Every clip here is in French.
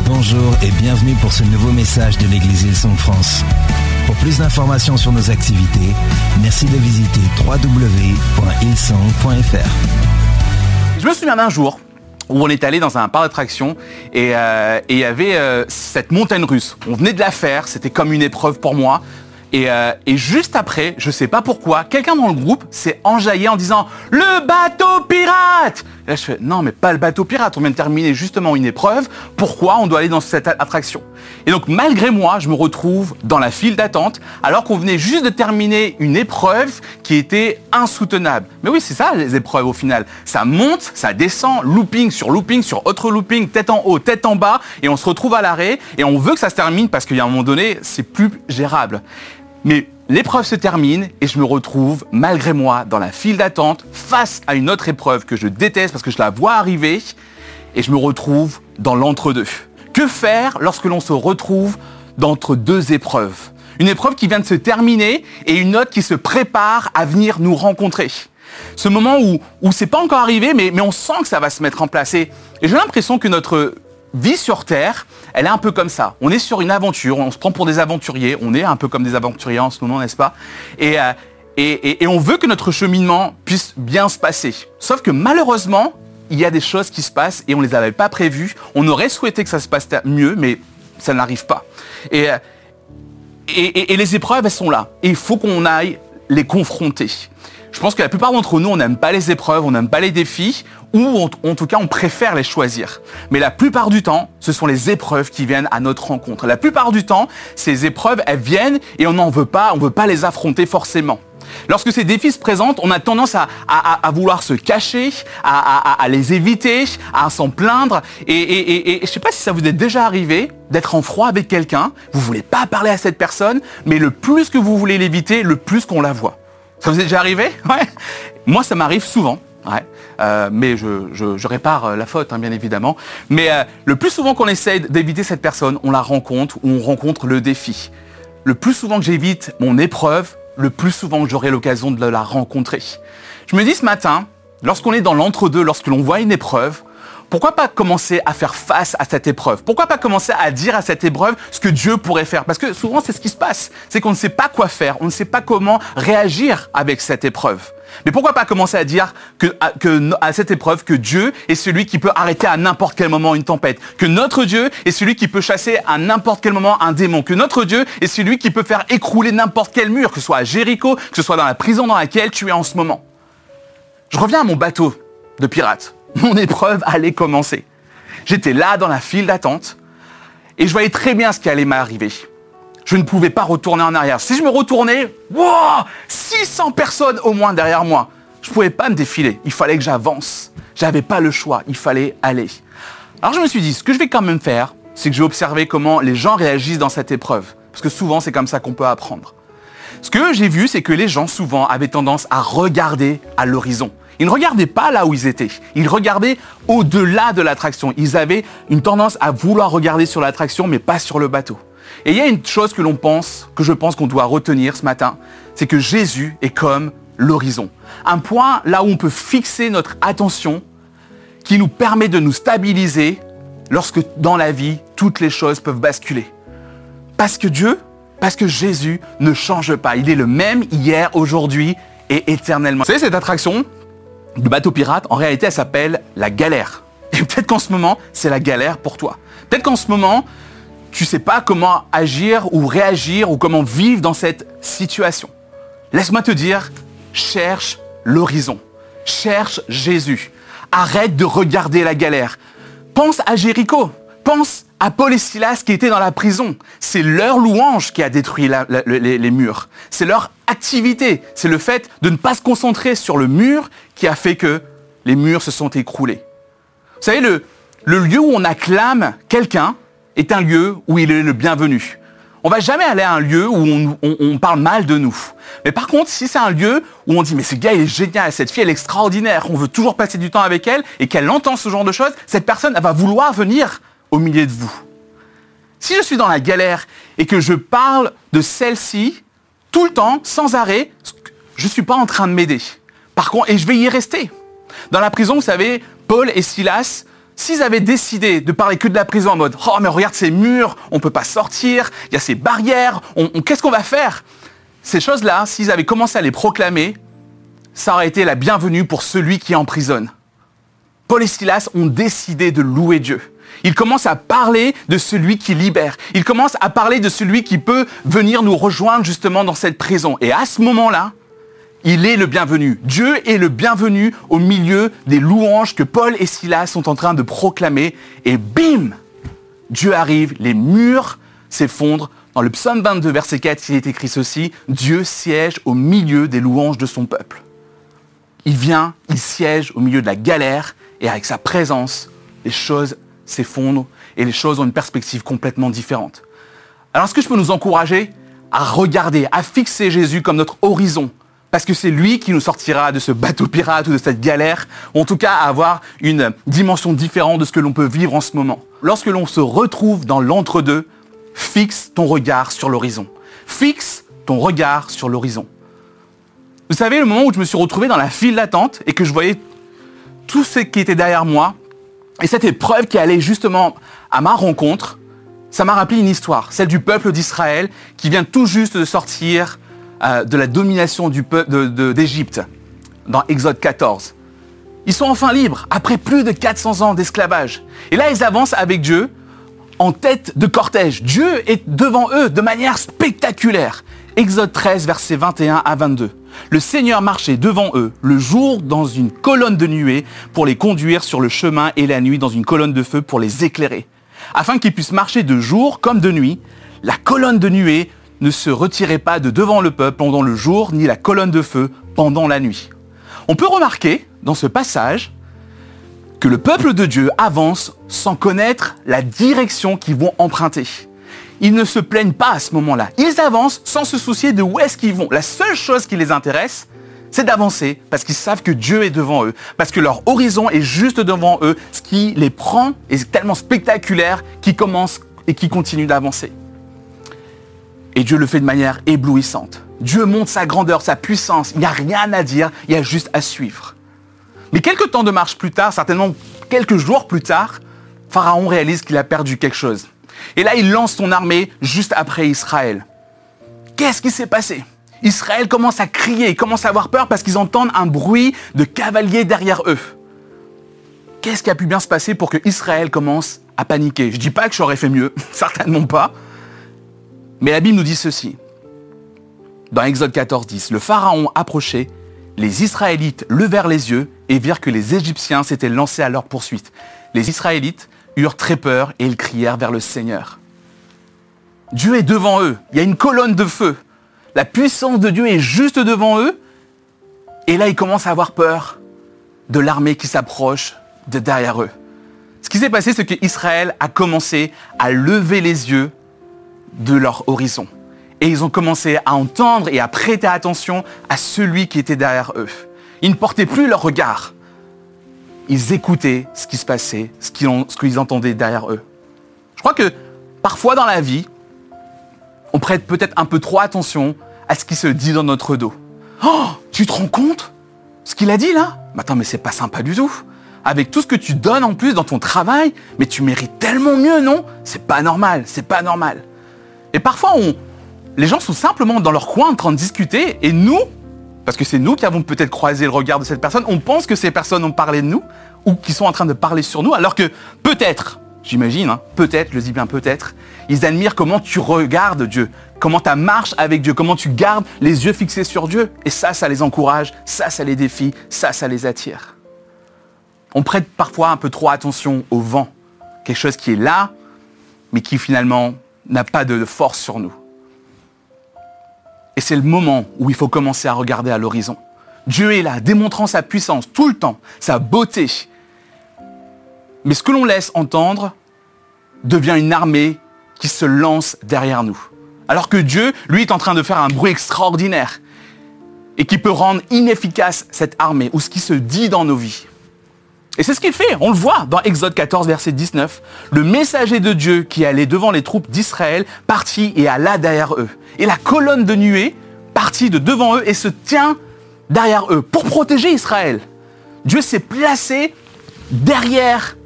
Bonjour et bienvenue pour ce nouveau message de l'Église Hillsong France. Pour plus d'informations sur nos activités, merci de visiter www.hillsong.fr. Je me souviens d'un jour où on est allé dans un parc d'attractions et il y avait cette montagne russe. On venait de la faire, c'était comme une épreuve pour moi. Et juste après, je sais pas pourquoi, quelqu'un dans le groupe s'est enjaillé en disant « Le bateau pirate !» Et là, je fais « Non, mais pas le bateau pirate, on vient de terminer justement une épreuve, pourquoi on doit aller dans cette attraction ?» Et donc, malgré moi, je me retrouve dans la file d'attente, alors qu'on venait juste de terminer une épreuve qui était insoutenable. Mais oui, c'est ça les épreuves au final. Ça monte, ça descend, looping sur autre looping, tête en haut, tête en bas, et on se retrouve à l'arrêt, et on veut que ça se termine parce qu'il y a un moment donné, c'est plus gérable. Mais l'épreuve se termine et je me retrouve, malgré moi, dans la file d'attente, face à une autre épreuve que je déteste parce que je la vois arriver et je me retrouve dans l'entre-deux. Que faire lorsque l'on se retrouve d'entre deux épreuves ? Une épreuve qui vient de se terminer et une autre qui se prépare à venir nous rencontrer. Ce moment où c'est pas encore arrivé, mais on sent que ça va se mettre en place. Et j'ai l'impression que notre vie sur Terre, elle est un peu comme ça. On est sur une aventure, on se prend pour des aventuriers, on est un peu comme des aventuriers en ce moment, n'est-ce pas ? Et on veut que notre cheminement puisse bien se passer. Sauf que malheureusement, il y a des choses qui se passent et on ne les avait pas prévues. On aurait souhaité que ça se passe mieux, mais ça n'arrive pas. Et les épreuves, elles sont là. Et il faut qu'on aille les confronter. Je pense que la plupart d'entre nous, on n'aime pas les épreuves, on n'aime pas les défis, ou en tout cas, on préfère les choisir. Mais la plupart du temps, ce sont les épreuves qui viennent à notre rencontre. La plupart du temps, ces épreuves, elles viennent et on veut pas les affronter forcément. Lorsque ces défis se présentent, on a tendance à vouloir se cacher, à les éviter, à s'en plaindre. Et je ne sais pas si ça vous est déjà arrivé d'être en froid avec quelqu'un, vous ne voulez pas parler à cette personne, mais le plus que vous voulez l'éviter, le plus qu'on la voit. Ça vous est déjà arrivé ? Ouais. Moi, ça m'arrive souvent. Ouais. Mais je répare la faute, bien évidemment. Mais le plus souvent qu'on essaye d'éviter cette personne, on la rencontre ou on rencontre le défi. Le plus souvent que j'évite mon épreuve, le plus souvent que j'aurai l'occasion de la rencontrer. Je me dis ce matin, lorsqu'on est dans l'entre-deux, lorsque l'on voit une épreuve, pourquoi pas commencer à faire face à cette épreuve ? Pourquoi pas commencer à dire à cette épreuve ce que Dieu pourrait faire ? Parce que souvent, c'est ce qui se passe. C'est qu'on ne sait pas quoi faire, on ne sait pas comment réagir avec cette épreuve. Mais pourquoi pas commencer à dire à cette épreuve que Dieu est celui qui peut arrêter à n'importe quel moment une tempête, que notre Dieu est celui qui peut chasser à n'importe quel moment un démon, que notre Dieu est celui qui peut faire écrouler n'importe quel mur, que ce soit à Jéricho, que ce soit dans la prison dans laquelle tu es en ce moment. Je reviens à mon bateau de pirate. Mon épreuve allait commencer. J'étais là dans la file d'attente et je voyais très bien ce qui allait m'arriver. Je ne pouvais pas retourner en arrière. Si je me retournais, 600 personnes au moins derrière moi. Je ne pouvais pas me défiler. Il fallait que j'avance. Je n'avais pas le choix. Il fallait aller. Alors je me suis dit, ce que je vais quand même faire, c'est que je vais observer comment les gens réagissent dans cette épreuve. Parce que souvent, c'est comme ça qu'on peut apprendre. Ce que j'ai vu, c'est que les gens, souvent, avaient tendance à regarder à l'horizon. Ils ne regardaient pas là où ils étaient. Ils regardaient au-delà de l'attraction. Ils avaient une tendance à vouloir regarder sur l'attraction, mais pas sur le bateau. Et il y a une chose que je pense qu'on doit retenir ce matin, c'est que Jésus est comme l'horizon. Un point là où on peut fixer notre attention, qui nous permet de nous stabiliser lorsque dans la vie, toutes les choses peuvent basculer. Parce que Jésus ne change pas. Il est le même hier, aujourd'hui et éternellement. Vous savez, cette attraction du bateau pirate, en réalité, elle s'appelle la galère. Et peut-être qu'en ce moment, c'est la galère pour toi. Peut-être qu'en ce moment, tu ne sais pas comment agir ou réagir ou comment vivre dans cette situation. Laisse-moi te dire, cherche l'horizon. Cherche Jésus. Arrête de regarder la galère. Pense à Jéricho. Pense à Paul et Silas qui étaient dans la prison. C'est leur louange qui a détruit les murs. C'est leur activité. C'est le fait de ne pas se concentrer sur le mur qui a fait que les murs se sont écroulés. Vous savez, le lieu où on acclame quelqu'un est un lieu où il est le bienvenu. On ne va jamais aller à un lieu où on parle mal de nous. Mais par contre, si c'est un lieu où on dit « mais ce gars, il est génial, cette fille, elle est extraordinaire, on veut toujours passer du temps avec elle » et qu'elle entend ce genre de choses, cette personne, elle va vouloir venir au milieu de vous. Si je suis dans la galère et que je parle de celle-ci tout le temps, sans arrêt, je ne suis pas en train de m'aider. Par contre, et je vais y rester. Dans la prison, vous savez, Paul et Silas, s'ils avaient décidé de parler que de la prison en mode « Oh, mais regarde ces murs, on ne peut pas sortir, il y a ces barrières, qu'est-ce qu'on va faire ?» Ces choses-là, s'ils avaient commencé à les proclamer, ça aurait été la bienvenue pour celui qui emprisonne. Paul et Silas ont décidé de louer Dieu. Ils commencent à parler de celui qui libère. Ils commencent à parler de celui qui peut venir nous rejoindre justement dans cette prison. Et à ce moment-là, il est le bienvenu. Dieu est le bienvenu au milieu des louanges que Paul et Silas sont en train de proclamer. Et bim, Dieu arrive, les murs s'effondrent. Dans le psaume 22, verset 4, il est écrit ceci, « Dieu siège au milieu des louanges de son peuple. » Il vient, il siège au milieu de la galère, et avec sa présence, les choses s'effondrent et les choses ont une perspective complètement différente. Alors, est-ce que je peux nous encourager à regarder, à fixer Jésus comme notre horizon? Parce que c'est lui qui nous sortira de ce bateau pirate ou de cette galère, ou en tout cas à avoir une dimension différente de ce que l'on peut vivre en ce moment. Lorsque l'on se retrouve dans l'entre-deux, fixe ton regard sur l'horizon. Fixe ton regard sur l'horizon. Vous savez, le moment où je me suis retrouvé dans la file d'attente et que je voyais tout ce qui était derrière moi, et cette épreuve qui allait justement à ma rencontre, ça m'a rappelé une histoire, celle du peuple d'Israël qui vient tout juste de sortir de la domination d'Égypte, dans Exode 14. Ils sont enfin libres, après plus de 400 ans d'esclavage. Et là, ils avancent avec Dieu en tête de cortège. Dieu est devant eux de manière spectaculaire. Exode 13, versets 21 à 22. Le Seigneur marchait devant eux le jour dans une colonne de nuée pour les conduire sur le chemin et la nuit dans une colonne de feu pour les éclairer. Afin qu'ils puissent marcher de jour comme de nuit, la colonne de nuée ne se retirait pas de devant le peuple pendant le jour, ni la colonne de feu pendant la nuit. On peut remarquer dans ce passage que le peuple de Dieu avance sans connaître la direction qu'ils vont emprunter. Ils ne se plaignent pas à ce moment-là. Ils avancent sans se soucier de où est-ce qu'ils vont. La seule chose qui les intéresse, c'est d'avancer parce qu'ils savent que Dieu est devant eux, parce que leur horizon est juste devant eux, ce qui les prend est tellement spectaculaire qu'ils commencent et qu'ils continuent d'avancer. Et Dieu le fait de manière éblouissante. Dieu montre sa grandeur, sa puissance. Il n'y a rien à dire, il y a juste à suivre. Mais quelques temps de marche plus tard, certainement quelques jours plus tard, Pharaon réalise qu'il a perdu quelque chose. Et là, il lance son armée juste après Israël. Qu'est-ce qui s'est passé? Israël commence à crier, ils commencent à avoir peur parce qu'ils entendent un bruit de cavaliers derrière eux. Qu'est-ce qui a pu bien se passer pour que Israël commence à paniquer? Je ne dis pas que j'aurais fait mieux, certainement pas. Mais la Bible nous dit ceci. Dans Exode 14, 10, le Pharaon approchait, les Israélites levèrent les yeux et virent que les Égyptiens s'étaient lancés à leur poursuite. Les Israélites eurent très peur et ils crièrent vers le Seigneur. Dieu est devant eux, il y a une colonne de feu. La puissance de Dieu est juste devant eux. Et là, ils commencent à avoir peur de l'armée qui s'approche de derrière eux. Ce qui s'est passé, c'est qu'Israël a commencé à lever les yeux de leur horizon. Et ils ont commencé à entendre et à prêter attention à celui qui était derrière eux. Ils ne portaient plus leur regard. Ils écoutaient ce qui se passait, ce qu'ils entendaient derrière eux. Je crois que parfois dans la vie, on prête peut-être un peu trop attention à ce qui se dit dans notre dos. Oh, tu te rends compte ce qu'il a dit là? Attends, mais c'est pas sympa du tout. Avec tout ce que tu donnes en plus dans ton travail, mais tu mérites tellement mieux, non? C'est pas normal, c'est pas normal. Et parfois, les gens sont simplement dans leur coin en train de discuter et nous, parce que c'est nous qui avons peut-être croisé le regard de cette personne, on pense que ces personnes ont parlé de nous ou qu'ils sont en train de parler sur nous, alors que peut-être, j'imagine, peut-être, je dis bien peut-être, ils admirent comment tu regardes Dieu, comment ta marche avec Dieu, comment tu gardes les yeux fixés sur Dieu. Et ça les encourage, ça les défie, ça les attire. On prête parfois un peu trop attention au vent, quelque chose qui est là, mais qui finalement n'a pas de force sur nous. Et c'est le moment où il faut commencer à regarder à l'horizon. Dieu est là, démontrant sa puissance tout le temps, sa beauté. Mais ce que l'on laisse entendre devient une armée qui se lance derrière nous. Alors que Dieu, lui, est en train de faire un bruit extraordinaire et qui peut rendre inefficace cette armée ou ce qui se dit dans nos vies. Et c'est ce qu'il fait, on le voit dans Exode 14, verset 19. Le messager de Dieu qui allait devant les troupes d'Israël partit et alla derrière eux. Et la colonne de nuée partit de devant eux et se tient derrière eux pour protéger Israël. Dieu s'est placé derrière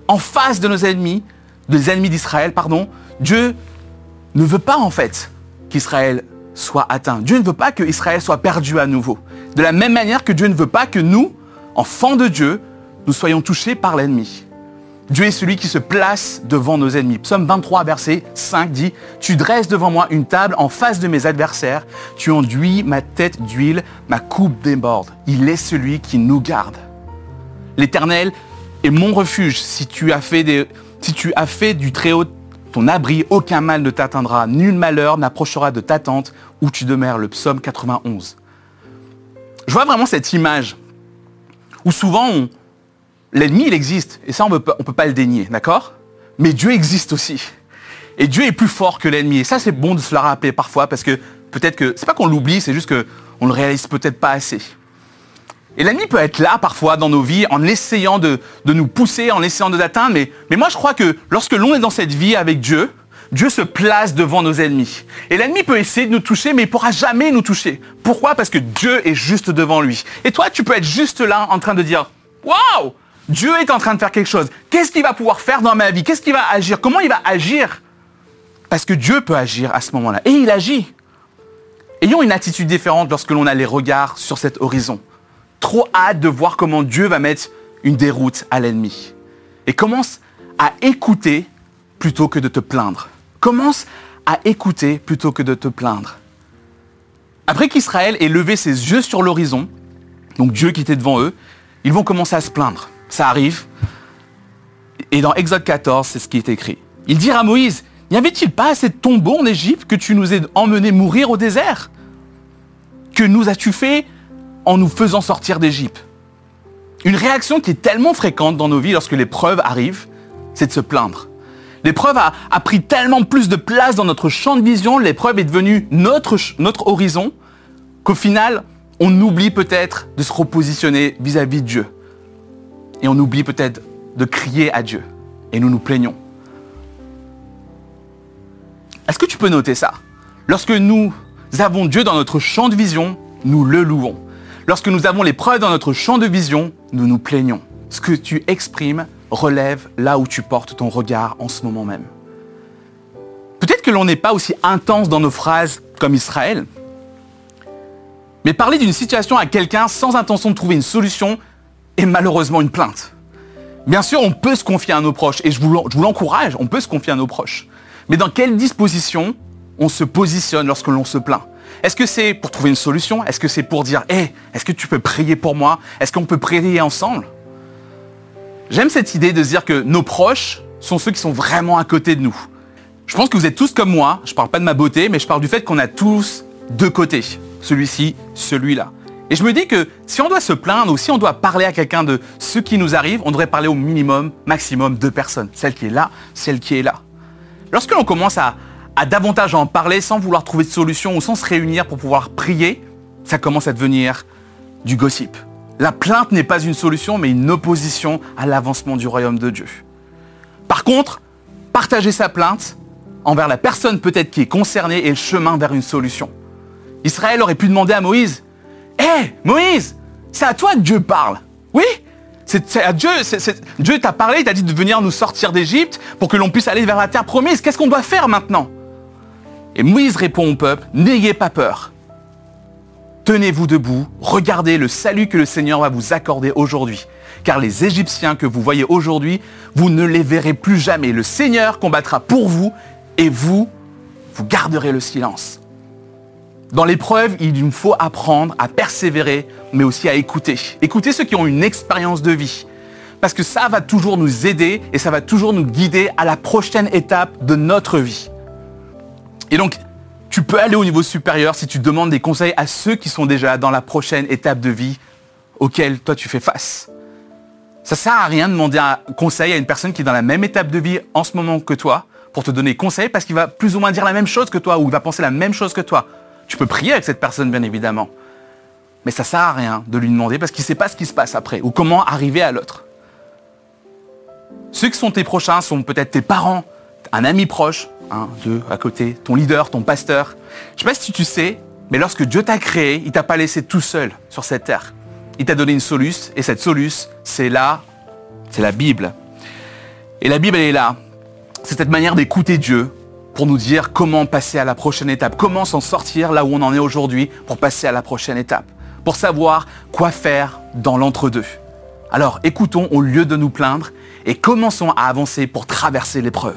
en face de nos ennemis, des ennemis d'Israël, Dieu ne veut pas en fait qu'Israël soit atteint. Dieu ne veut pas que Israël soit perdu à nouveau. De la même manière que Dieu ne veut pas que nous, enfants de Dieu, nous soyons touchés par l'ennemi. Dieu est celui qui se place devant nos ennemis. Psaume 23, verset 5 dit « Tu dresses devant moi une table en face de mes adversaires. Tu enduis ma tête d'huile, ma coupe déborde. Il est celui qui nous garde. » L'Éternel est mon refuge. Si tu as fait du Très-Haut ton abri, aucun mal ne t'atteindra. Nul malheur n'approchera de ta tente où tu demeures. Le psaume 91. Je vois vraiment cette image où souvent l'ennemi, il existe, et ça, on peut pas le dénier, d'accord ? Mais Dieu existe aussi. Et Dieu est plus fort que l'ennemi. Et ça, c'est bon de se le rappeler parfois, parce que peut-être que, c'est pas qu'on l'oublie, c'est juste qu'on le réalise peut-être pas assez. Et l'ennemi peut être là, parfois, dans nos vies, en essayant de nous pousser, en essayant de nous atteindre. Mais moi, je crois que lorsque l'on est dans cette vie avec Dieu, Dieu se place devant nos ennemis. Et l'ennemi peut essayer de nous toucher, mais il ne pourra jamais nous toucher. Pourquoi ? Parce que Dieu est juste devant lui. Et toi, tu peux être juste là, en train de dire « Waouh ! Dieu est en train de faire quelque chose. Qu'est-ce qu'il va pouvoir faire dans ma vie ? Qu'est-ce qu'il va agir ? Comment il va agir ?» Parce que Dieu peut agir à ce moment-là. Et il agit. Ayons une attitude différente lorsque l'on a les regards sur cet horizon. Trop hâte de voir comment Dieu va mettre une déroute à l'ennemi. Et commence à écouter plutôt que de te plaindre. Commence à écouter plutôt que de te plaindre. Après qu'Israël ait levé ses yeux sur l'horizon, donc Dieu qui était devant eux, ils vont commencer à se plaindre. Ça arrive. Et dans Exode 14, c'est ce qui est écrit. Il dira à Moïse, « N'y avait-il pas assez de tombeaux en Égypte que tu nous aies emmenés mourir au désert ? Que nous as-tu fait en nous faisant sortir d'Égypte ?» Une réaction qui est tellement fréquente dans nos vies lorsque l'épreuve arrive, c'est de se plaindre. L'épreuve a pris tellement plus de place dans notre champ de vision, l'épreuve est devenue notre horizon, qu'au final, on oublie peut-être de se repositionner vis-à-vis de Dieu. Et on oublie peut-être de crier à Dieu. Et nous nous plaignons. Est-ce que tu peux noter ça ? Lorsque nous avons Dieu dans notre champ de vision, nous le louons. Lorsque nous avons l'épreuve dans notre champ de vision, nous nous plaignons. Ce que tu exprimes relève là où tu portes ton regard en ce moment même. Peut-être que l'on n'est pas aussi intense dans nos phrases comme Israël, mais parler d'une situation à quelqu'un sans intention de trouver une solution est malheureusement une plainte. Bien sûr, on peut se confier à nos proches, et je vous l'encourage, on peut se confier à nos proches. Mais dans quelle disposition on se positionne lorsque l'on se plaint ? Est-ce que c'est pour trouver une solution ? Est-ce que c'est pour dire « Hey, est-ce que tu peux prier pour moi ? Est-ce qu'on peut prier ensemble ?» J'aime cette idée de se dire que nos proches sont ceux qui sont vraiment à côté de nous. Je pense que vous êtes tous comme moi, je ne parle pas de ma beauté, mais je parle du fait qu'on a tous deux côtés. Celui-ci, celui-là. Et je me dis que si on doit se plaindre ou si on doit parler à quelqu'un de ce qui nous arrive, on devrait parler au minimum, maximum 2 personnes. Celle qui est là, celle qui est là. Lorsque l'on commence à davantage en parler sans vouloir trouver de solution ou sans se réunir pour pouvoir prier, ça commence à devenir du gossip. La plainte n'est pas une solution, mais une opposition à l'avancement du royaume de Dieu. Par contre, partager sa plainte envers la personne peut-être qui est concernée est le chemin vers une solution. Israël aurait pu demander à Moïse, « Hé, Moïse, c'est à toi que Dieu parle. Oui, c'est à Dieu. Dieu t'a parlé, il t'a dit de venir nous sortir d'Égypte pour que l'on puisse aller vers la terre promise. Qu'est-ce qu'on doit faire maintenant ?» Et Moïse répond au peuple, « N'ayez pas peur. Tenez-vous debout, regardez le salut que le Seigneur va vous accorder aujourd'hui. Car les Égyptiens que vous voyez aujourd'hui, vous ne les verrez plus jamais. Le Seigneur combattra pour vous et vous garderez le silence. » Dans l'épreuve, il nous faut apprendre à persévérer, mais aussi à écouter. Écouter ceux qui ont une expérience de vie. Parce que ça va toujours nous aider et ça va toujours nous guider à la prochaine étape de notre vie. Et donc, tu peux aller au niveau supérieur si tu demandes des conseils à ceux qui sont déjà dans la prochaine étape de vie auquel toi tu fais face. Ça ne sert à rien de demander un conseil à une personne qui est dans la même étape de vie en ce moment que toi pour te donner conseil parce qu'il va plus ou moins dire la même chose que toi ou il va penser la même chose que toi. Tu peux prier avec cette personne, bien évidemment. Mais ça ne sert à rien de lui demander parce qu'il ne sait pas ce qui se passe après ou comment arriver à l'autre. Ceux qui sont tes prochains sont peut-être tes parents, un ami proche, 1, 2, à côté, ton leader, ton pasteur. Je ne sais pas si tu sais, mais lorsque Dieu t'a créé, il ne t'a pas laissé tout seul sur cette terre. Il t'a donné une soluce, et cette soluce, c'est la Bible. Et la Bible, elle est là. C'est cette manière d'écouter Dieu pour nous dire comment passer à la prochaine étape, comment s'en sortir là où on en est aujourd'hui pour passer à la prochaine étape, pour savoir quoi faire dans l'entre-deux. Alors écoutons au lieu de nous plaindre et commençons à avancer pour traverser l'épreuve.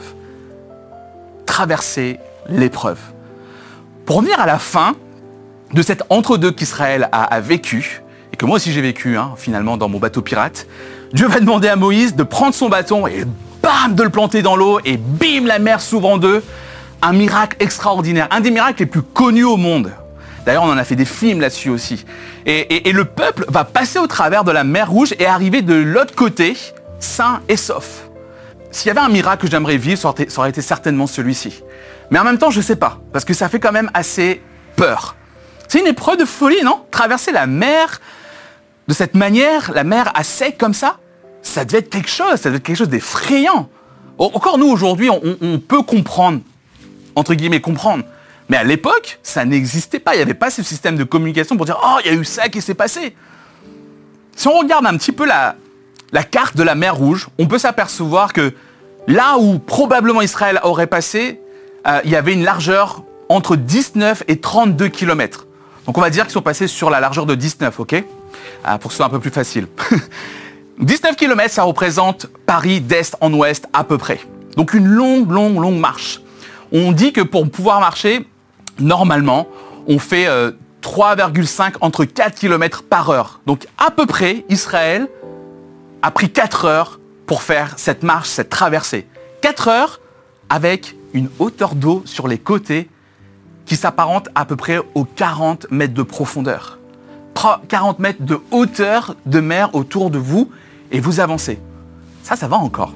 Traverser l'épreuve. Pour revenir à la fin de cet entre-deux qu'Israël a vécu, et que moi aussi j'ai vécu finalement dans mon bateau pirate, Dieu va demander à Moïse de prendre son bâton et bam, de le planter dans l'eau et bim, la mer s'ouvre en deux. Un miracle extraordinaire, un des miracles les plus connus au monde. D'ailleurs, on en a fait des films là-dessus aussi. Et le peuple va passer au travers de la mer Rouge et arriver de l'autre côté, sain et sauf. S'il y avait un miracle que j'aimerais vivre, ça aurait été certainement celui-ci. Mais en même temps, je ne sais pas, parce que ça fait quand même assez peur. C'est une épreuve de folie, non? Traverser la mer de cette manière, la mer à sec comme ça, ça devait être quelque chose d'effrayant. Encore nous, aujourd'hui, on peut comprendre, entre guillemets, comprendre. Mais à l'époque, ça n'existait pas. Il n'y avait pas ce système de communication pour dire « Oh, il y a eu ça qui s'est passé ». Si on regarde un petit peu la carte de la mer Rouge, on peut s'apercevoir que là où probablement Israël aurait passé, il y avait une largeur entre 19 et 32 km. Donc on va dire qu'ils sont passés sur la largeur de 19, ok? Pour que ce soit un peu plus facile. 19 km, ça représente Paris d'est en ouest à peu près. Donc une longue marche. On dit que pour pouvoir marcher, normalement, on fait 3,5 entre 4 km par heure. Donc à peu près, Israël a pris 4 heures pour faire cette marche, cette traversée. 4 heures avec une hauteur d'eau sur les côtés qui s'apparente à peu près aux 40 mètres de profondeur. 40 mètres de hauteur de mer autour de vous et vous avancez. Ça va encore.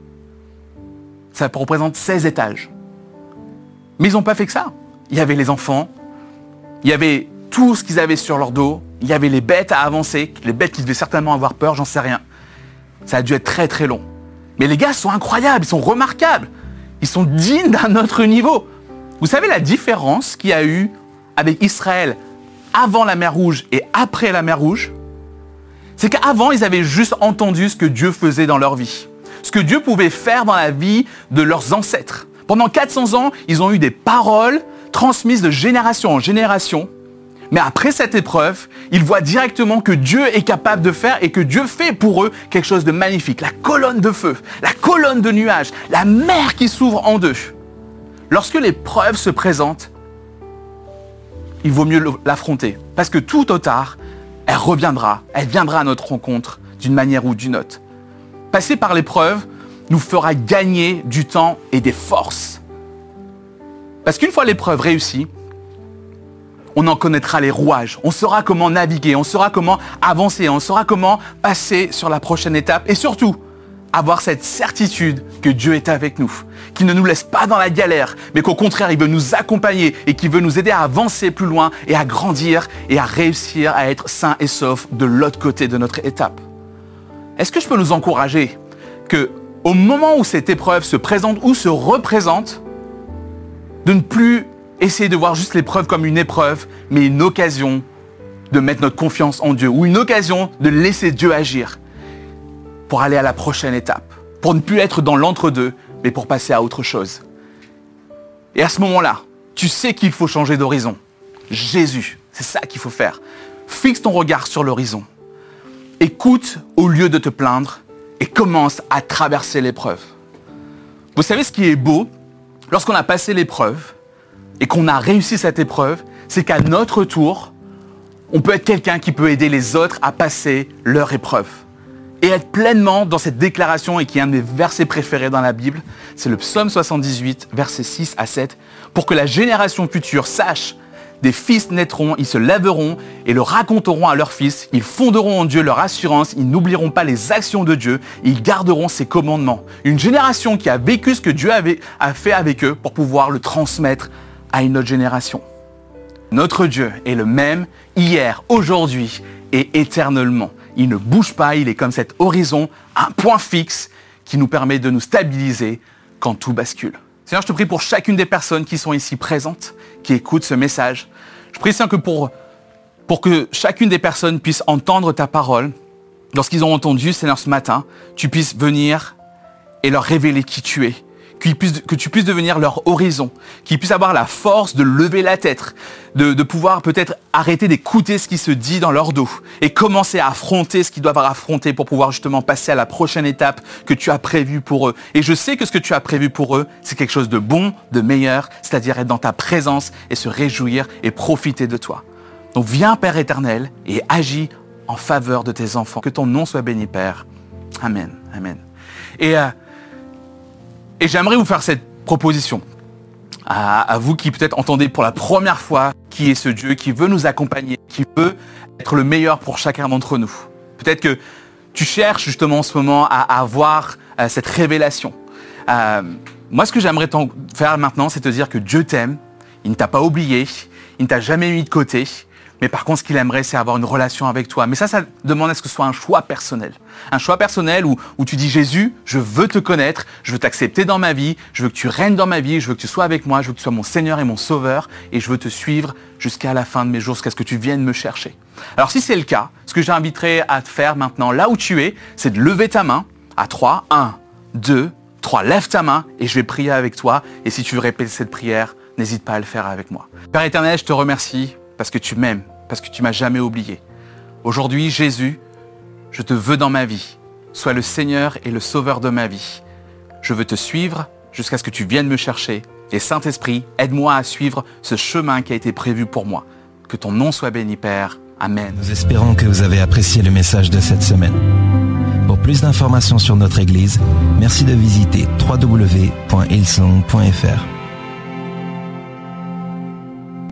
Ça représente 16 étages. Mais ils n'ont pas fait que ça. Il y avait les enfants, il y avait tout ce qu'ils avaient sur leur dos, il y avait les bêtes à avancer, les bêtes qui devaient certainement avoir peur, j'en sais rien. Ça a dû être très très long. Mais les gars sont incroyables, ils sont remarquables. Ils sont dignes d'un autre niveau. Vous savez la différence qu'il y a eu avec Israël avant la mer Rouge et après la mer Rouge? C'est qu'avant, ils avaient juste entendu ce que Dieu faisait dans leur vie. Ce que Dieu pouvait faire dans la vie de leurs ancêtres. Pendant 400 ans, ils ont eu des paroles transmises de génération en génération. Mais après cette épreuve, ils voient directement que Dieu est capable de faire et que Dieu fait pour eux quelque chose de magnifique. La colonne de feu, la colonne de nuages, la mer qui s'ouvre en deux. Lorsque l'épreuve se présente, il vaut mieux l'affronter. Parce que tôt ou tard, elle reviendra, elle viendra à notre rencontre d'une manière ou d'une autre. Passer par l'épreuve nous fera gagner du temps et des forces. Parce qu'une fois l'épreuve réussie, on en connaîtra les rouages, on saura comment naviguer, on saura comment avancer, on saura comment passer sur la prochaine étape et surtout, avoir cette certitude que Dieu est avec nous, qu'il ne nous laisse pas dans la galère, mais qu'au contraire, il veut nous accompagner et qu'il veut nous aider à avancer plus loin et à grandir et à réussir à être sains et saufs de l'autre côté de notre étape. Est-ce que je peux nous encourager que au moment où cette épreuve se présente ou se représente, de ne plus essayer de voir juste l'épreuve comme une épreuve, mais une occasion de mettre notre confiance en Dieu ou une occasion de laisser Dieu agir pour aller à la prochaine étape, pour ne plus être dans l'entre-deux, mais pour passer à autre chose. Et à ce moment-là, tu sais qu'il faut changer d'horizon. Jésus, c'est ça qu'il faut faire. Fixe ton regard sur l'horizon. Écoute au lieu de te plaindre et commence à traverser l'épreuve. Vous savez ce qui est beau lorsqu'on a passé l'épreuve et qu'on a réussi cette épreuve, c'est qu'à notre tour, on peut être quelqu'un qui peut aider les autres à passer leur épreuve. Et être pleinement dans cette déclaration et qui est un de mes versets préférés dans la Bible, c'est le psaume 78, versets 6 à 7. Pour que la génération future sache, des fils naîtront, ils se lèveront et le raconteront à leurs fils. Ils fonderont en Dieu leur assurance, ils n'oublieront pas les actions de Dieu, ils garderont ses commandements. Une génération qui a vécu ce que Dieu a fait avec eux pour pouvoir le transmettre à une autre génération. Notre Dieu est le même hier, aujourd'hui et éternellement. Il ne bouge pas, il est comme cet horizon, un point fixe qui nous permet de nous stabiliser quand tout bascule. Seigneur, je te prie pour chacune des personnes qui sont ici présentes, qui écoutent ce message. Je prie, Seigneur, que pour que chacune des personnes puisse entendre ta parole, lorsqu'ils ont entendu, Seigneur, ce matin, tu puisses venir et leur révéler qui tu es. Que tu puisses devenir leur horizon, qu'ils puissent avoir la force de lever la tête, de pouvoir peut-être arrêter d'écouter ce qui se dit dans leur dos et commencer à affronter ce qu'ils doivent affronter pour pouvoir justement passer à la prochaine étape que tu as prévue pour eux. Et je sais que ce que tu as prévu pour eux, c'est quelque chose de bon, de meilleur, c'est-à-dire être dans ta présence et se réjouir et profiter de toi. Donc viens, Père éternel, et agis en faveur de tes enfants. Que ton nom soit béni, Père. Amen. Amen. Et j'aimerais vous faire cette proposition à vous qui peut-être entendez pour la première fois qui est ce Dieu qui veut nous accompagner, qui veut être le meilleur pour chacun d'entre nous. Peut-être que tu cherches justement en ce moment à avoir cette révélation. Moi, ce que j'aimerais faire maintenant, c'est te dire que Dieu t'aime, il ne t'a pas oublié, il ne t'a jamais mis de côté. Mais par contre, ce qu'il aimerait, c'est avoir une relation avec toi. Mais ça demande à ce que ce soit un choix personnel. Un choix personnel où tu dis, Jésus, je veux te connaître, je veux t'accepter dans ma vie, je veux que tu règnes dans ma vie, je veux que tu sois avec moi, je veux que tu sois mon Seigneur et mon Sauveur, et je veux te suivre jusqu'à la fin de mes jours, jusqu'à ce que tu viennes me chercher. Alors si c'est le cas, ce que j'inviterai à te faire maintenant, là où tu es, c'est de lever ta main à 3. 1, 2, 3. Lève ta main et je vais prier avec toi. Et si tu veux répéter cette prière, n'hésite pas à le faire avec moi. Père éternel, je te remercie parce que tu m'aimes, parce que tu m'as jamais oublié. Aujourd'hui, Jésus, je te veux dans ma vie. Sois le Seigneur et le Sauveur de ma vie. Je veux te suivre jusqu'à ce que tu viennes me chercher. Et Saint-Esprit, aide-moi à suivre ce chemin qui a été prévu pour moi. Que ton nom soit béni, Père. Amen. Nous espérons que vous avez apprécié le message de cette semaine. Pour plus d'informations sur notre Église, merci de visiter www.hillsong.fr.